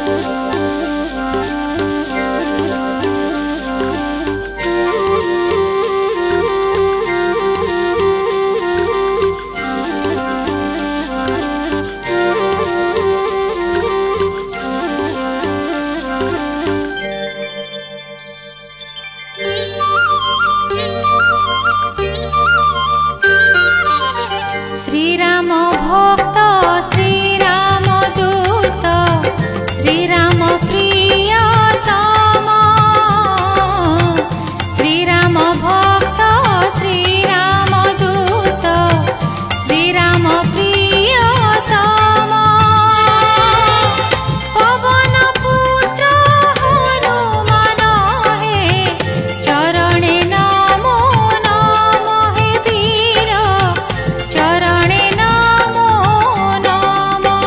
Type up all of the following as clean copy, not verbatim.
श्रीराम भक्त श्रीराम दूत श्रीराम प्रियतम श्रीराम भक्त श्रीराम दूत श्रीराम प्रियतम पवन पुत्र हनुमान हे चरणे नमो नमः हे वीर चरणे नमो नमः।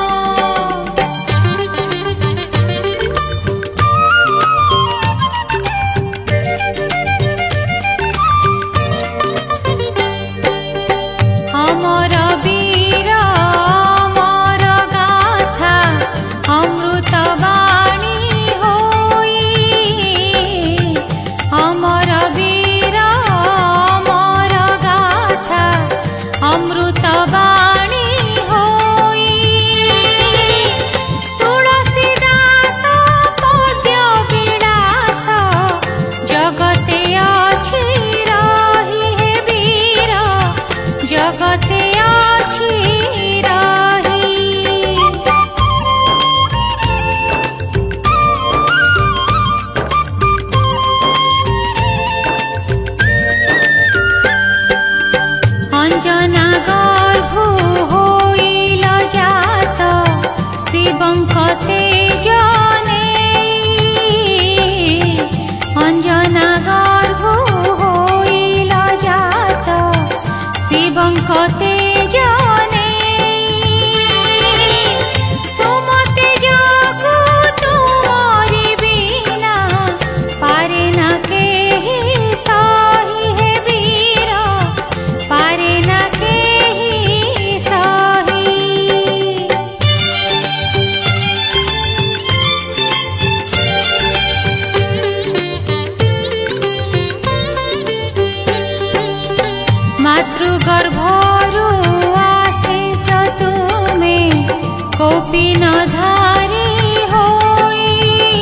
अमर वीर अमर गाथा अमृत वाणी होई अमर वीर अमर गाथा अमृत वाणी होई तुलसीदास पद्य विलास जगते अछि रही हे वीर जगते अछि रही। अंजना गर्भु होइल जात शिवंक तेज नेई अंजना गर्भु होइल जात शिवंक तेज नेई तुम तेजको तुमरि बिना पारे न केहि सही हे वीर पारे न केहि सही। मातृगर्भरु आसेच तुमे कौपीन धारी होई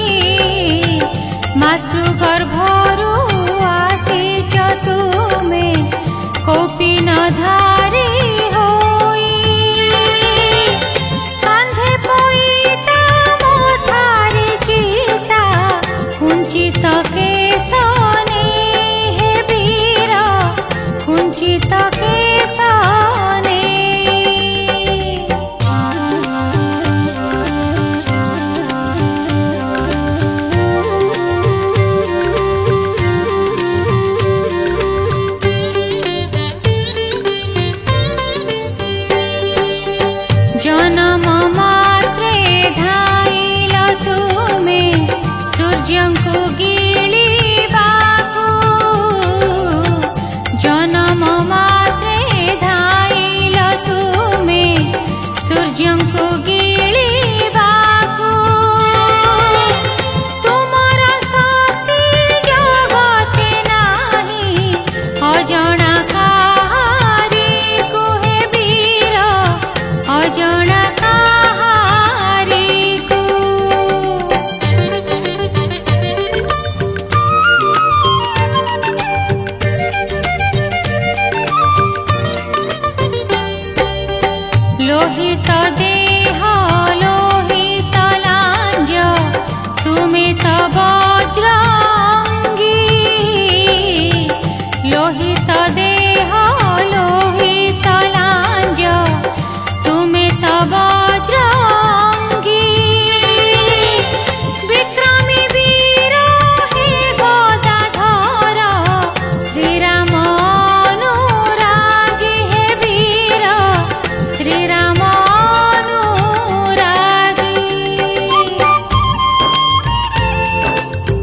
मातृगर्भरु आसेच तुमे कौपीन धारी होई कांधे पईता मथारे चिता कुंचित केशने हे वीर कुंचित केशने। जन्म मात्रे धाइल तुमे सूर्यंकु गिळिबाकु जन्म मात्रे धाइल तुमे सूर्यंकु गिळिबाकु तुमर शक्ति जगते नाही अजणा काहारिकु हे वीर अजणा काहारिकु। लोहित देह लोहित लांज तुमे त वज्रांगी लोहित देह लोहित लांज तुमे त वज्रांगी विक्रमी वीर हे गदाधर श्रीराम अनुरागी हे वीर श्रीराम अनुरागी।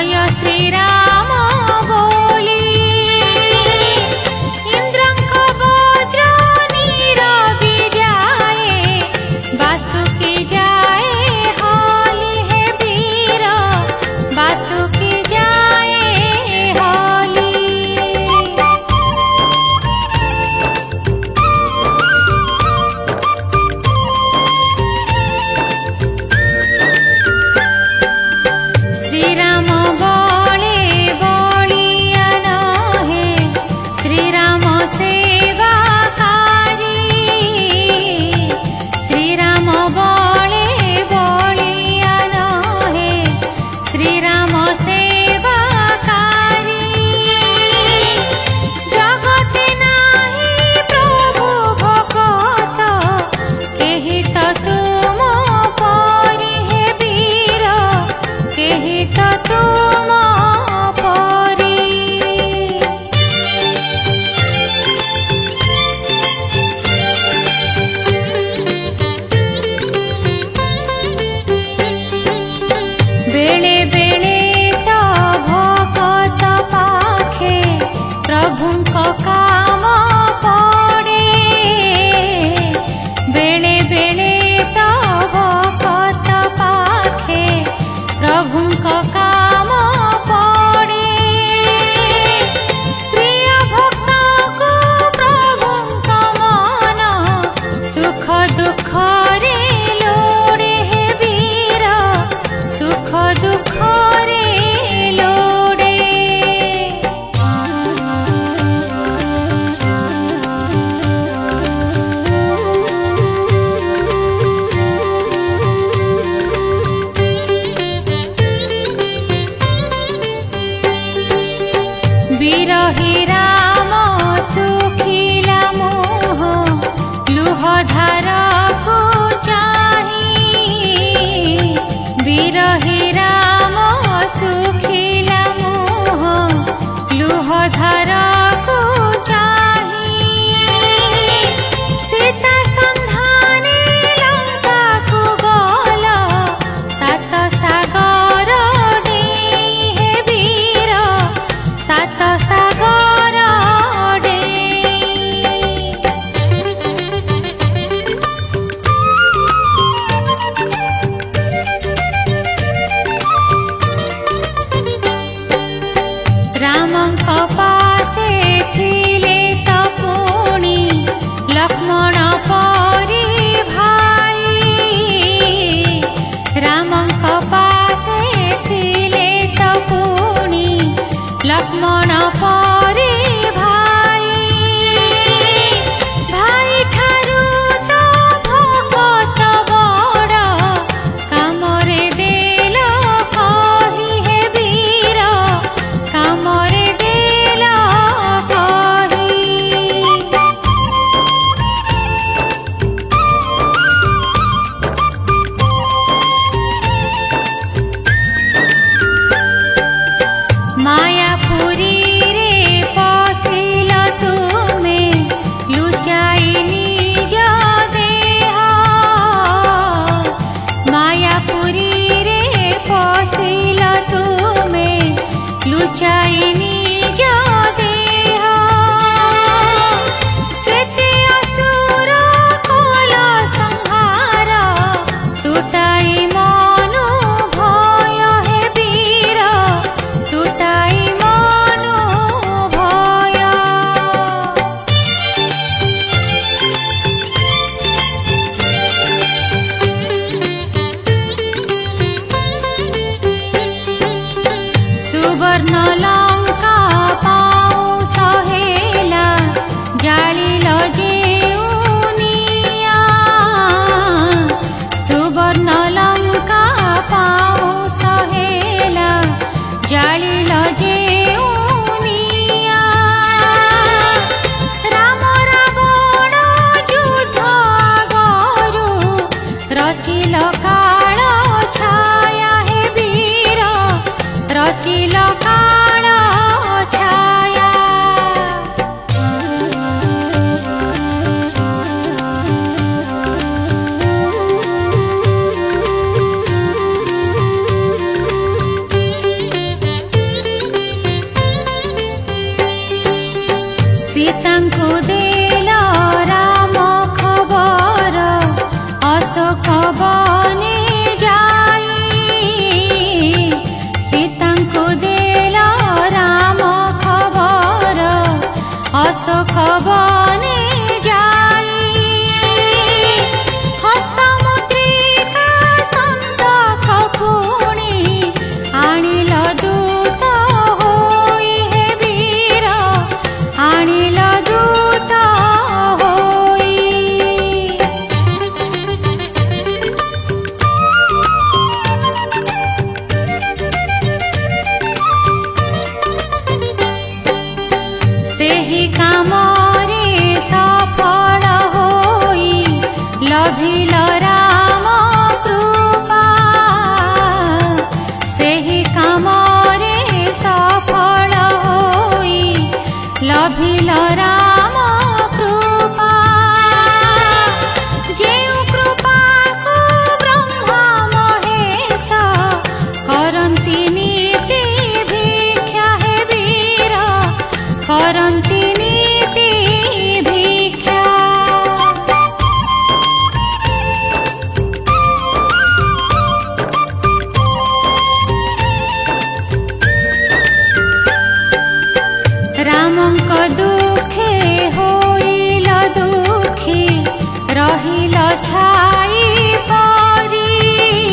जय श्री राम बोली इंद्रंक वज्र नीरबी जाए बासुकी जाए होली हे वीर बासुकी जाए होली। श्री राम बोले बोलिया नहे श्री राम सेवाकारी श्री राम बोले बोलिया नहे श्री राम सेवाकारी जगते नाही प्रभु भगत केहि तो तुम परि हे वीर केहि तो तुम परि। बेले बेले तो भगत पाखे प्रभुंक काम पड़े बेले बेले तो भगत पाखे प्रभुंक काम पड़े प्रिय भक्त को प्रभुंक मन सुख दुख रे लोड़े हे वीर सुख दुख रे लोड़े। बिरही राम सुखिला मोह लुह धार को चाही बिरही राम सुखिला मोह लुह धार को चाही सीता संधाने लंका को गल सात सागर डेई हे वीर सात सागर डेई। रामंक पासे थिले तो पुणी लक्ष्मण परि भाई रामंक पासे थिले तो पुणी लक्ष्मण परि भाई भाई ठारू तो भगत बड़ कामरे देल कहि हे वीर कामरे देल कहि। मायापुरी रे पसिल तुमे लुचाई निज देह मायापुरी रे पसिल तुमे लुचाई निज देह केते असुर कल संहार टूटाई मनु भय हे वीर टूटाई मनु भय। सुवर्ण लंका पाऊ सहेला जालिल जेउनिया सुवर्ण लंका पाऊ सहेला जालिल जेउनिया राम रावण युद्ध आगरू रचिल काल छाया हे वीर रचिल काल सख बने जाई हस्तमुद्रिका संतक पुणी आनिल दूत होई हे वीर आनिल दूत होई। सेहि कामरे सफल होई लभिल राम कृपा सेहि कामरे सफल होई लभिल राम कृपा जेउ कृपा को ब्रह्मा महेश करन्ति नीति भिक्षा हे वीर करन्ति नीति भिक्षा। रामंक दुखे होइल दुखी रहिल छाई परी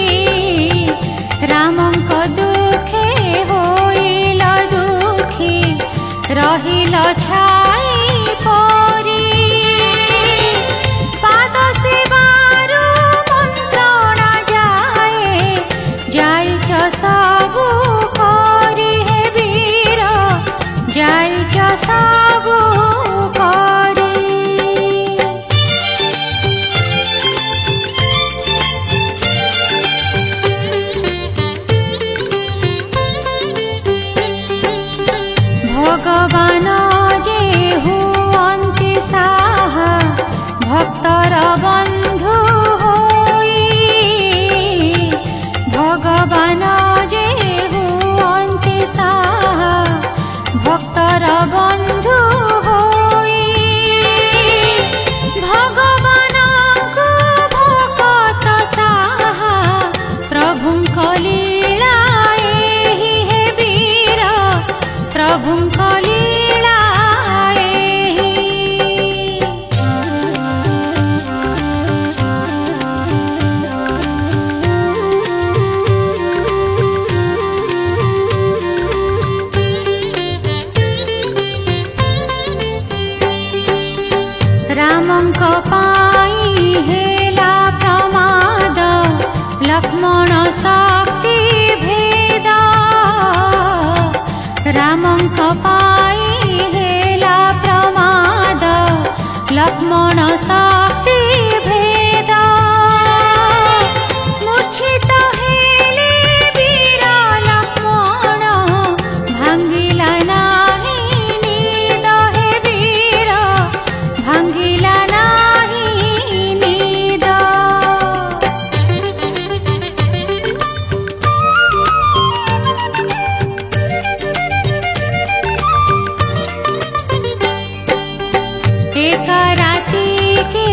रामंक दुखे होइल दुखी रहिल छाई परी पाद सेवारु मन्त्रणा जाए जाइच सबु करी हे वीर जाइच सबु करी। भगवान जे हुअन्ति साहा भक्तर बन्धु होई भगवान जे हुअन्ति साहा भक्तर बन्धु होई भगवानको भक्त साहा प्रभुଙ୍କ लीला एहि हे वीर प्रभुଙ୍କ लीला एहि। रामंक पाई हेला प्रमाद लक्ष्मण शक्ति भेद रामंक पाई हेला प्रमाद लक्ष्मण शक्ति भेद मूर्छित हेले वीर लक्ष्मण भांगिला नाही निद हे वीर भांगिला नाही निद। एक राति के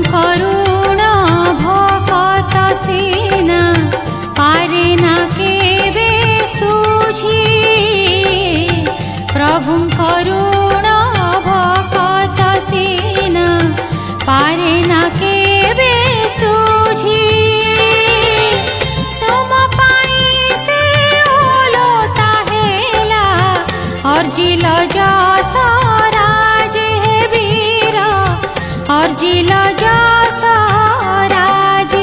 करुण भक्त सेना पारे ना केबे सुझी प्रभु करुण भक्त सेना पारे ना केबे सुझी तुम पाई से ओलोटा हेला अर्जिल जस राज हे वीर अर्जिल जस राजी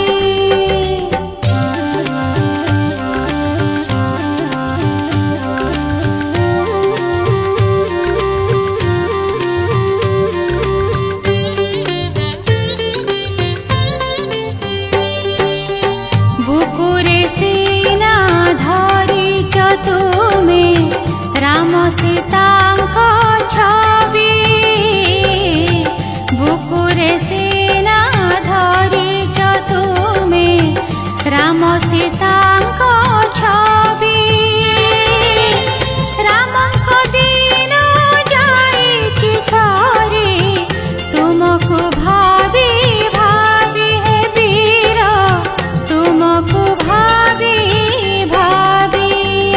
बुकुरे सेना धरिच तुमे राम सीतांक छवि बुकुरे सेना धरिच तुमे राम सीतांक छवि रामंक दिन जाइछि सरी तुमको भावी भावी हे वीर तुमको भावी भावी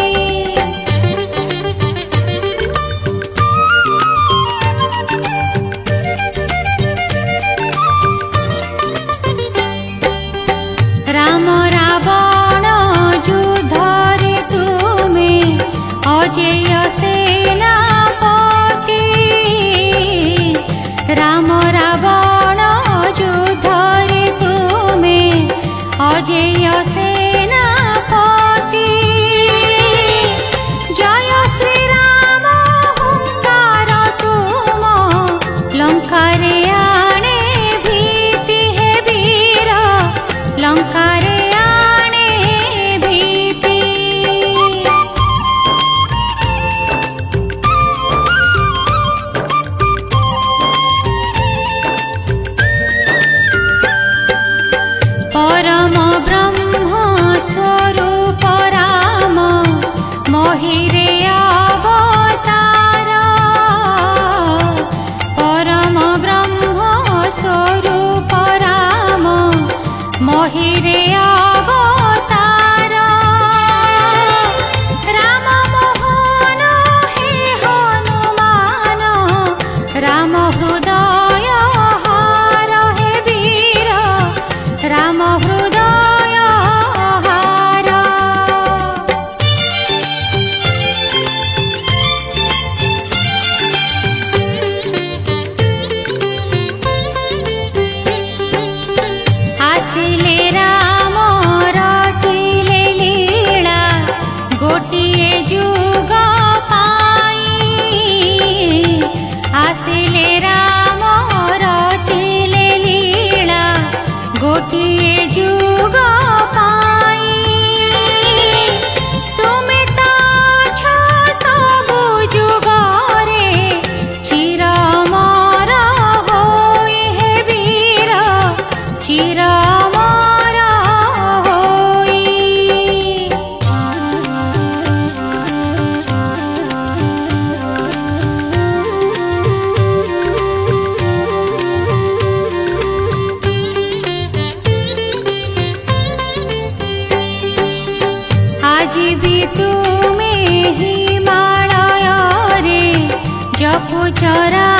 राम रावण युद्धरे तुमे अजेय सेनापति राम रावण युद्धरे तुमे अजेय सेनापति जय श्री राम हुंकार तुम लंकारे आणे भीति हे वीर लंकारे आणे भीति परम ब्रह्म स्वरूप राम महिरे अवतार परम ब्रह्म स्वरूप राम महिरे अवतार राम मोहन हे हनुमान राम हृदय हार हे वीर राम हृदय हार आसिले राम रचिले लीला गोटिए जुग पाई आसिले राम रचिले लीला गोटिए जुग पाई तुमे तो छ सबु जुगरे चिर अमर होई हे वीर चिर अमर होई आज भी तुमे हिमालय रे जपुच